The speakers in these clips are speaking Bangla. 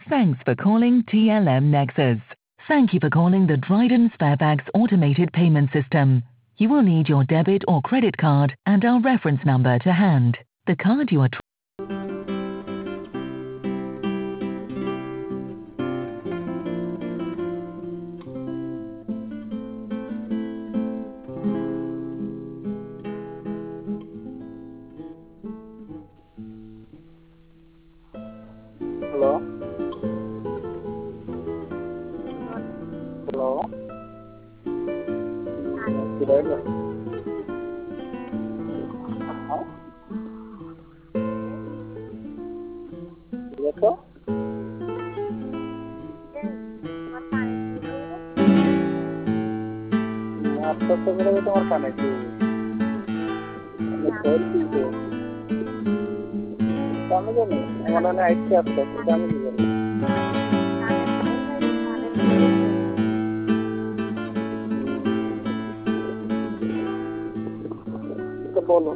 Thanks for calling TLM Nexus. Thank you for calling the Dryden Sparebags automated payment system. You will need your debit or credit card and our reference number to hand. The card you are Hello? Hello? Did Yes, sir? आपका तो मेरा तुम्हारा खाना चाहिए समझ नहीं उन्होंने आइट आपका समझ नहीं तो बोलो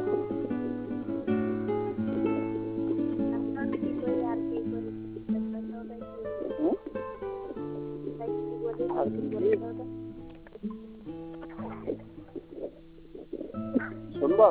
सुनबा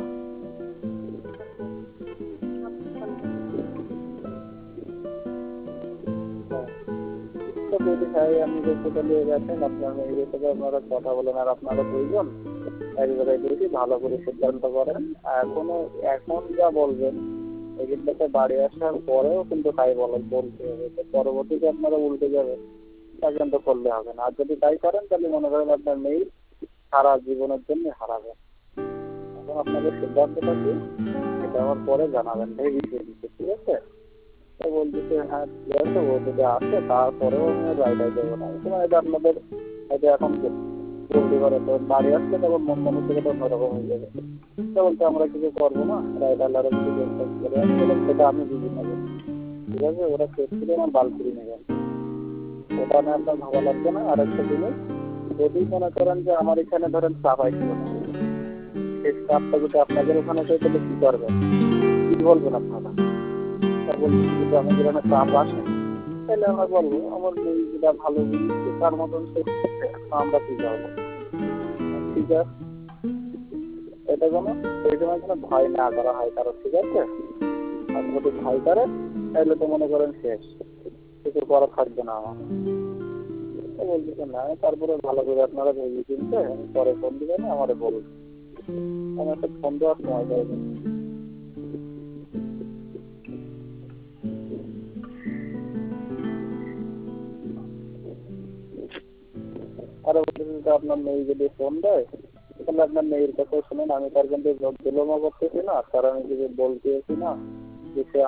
তো যদি ভাই আমি যে কোটা নিয়ে গেছেন আপনার এই থেকে আপনারা কথা বলেন আর আপনারা দুইজন একবারে দেখি ভালো করে সিদ্ধান্ত করেন এখন যা বলবেন এগুলোতে বাড়ি আসার পরেও কিন্তু তাই বলতে হবে তো পরবর্তীতে আপনারা উল্টে যাবেন তা কিন্তু করলে হবে না আর যদি তাই করেন তাহলে মনে করেন আপনার মেয়ে সারা জীবনের জন্য হারাবেন এখন আপনাদের সিদ্ধান্তটা কি এটা আমার পরে জানাবেন ভেবে ঠিক আছে বলতেছে হ্যাঁ ঠিক আছে ও যদি আসে তারপরেও আমি রাইডাই দেবো না এটা আপনাদের এটা এখন বলতে পারে তো বাড়ি আসলে তখন মন মানসিকতা অন্যরকম হয়ে যাবে তো বলতে আমরা কিছু করবো না রাইডাররা কিছু করে সেটা আমি বুঝি নেবো ঠিক আছে ওরা চেক করে আমার বাল ফিরে নেবেন ওটা না আপনার ভালো লাগবে না আর একটা জিনিস যদি মনে করেন যে আমার এখানে ধরেন চাপ আইছিল না সেই চাপটা যদি আপনাদের ওখানে সেই তাহলে কী করবেন কী বলবেন আপনারা বলছি যদি আমি গ্রামে চাপ আসে তাহলে আমরা বলবো আমার মেয়ে যেটা ভালো বুঝছে তার মতন সে আমরা ঠিক হবো ঠিক আছে এটা কোনো সেই সময় কোনো ভয় না করা হয় কারো ঠিক আছে আর যদি ভয় করে তাহলে তো মনে করেন শেষ কিছু করা থাকবে না আমার বলতেছে না তারপরে ভালো করে আপনারা ভেবে চিনতে পরে ফোন দিবেন আমারে বলুন আমি একটা ফোন দেওয়ার সময় যাইনি আরো বলতেছে আপনার মেয়ে যদি ফোন দেয় তাহলে আপনার মেয়ের কথা শুনুন আমি তার কিন্তু বিলম্ব করতেছি না কারণ আমি যদি বলতেছি না যে সে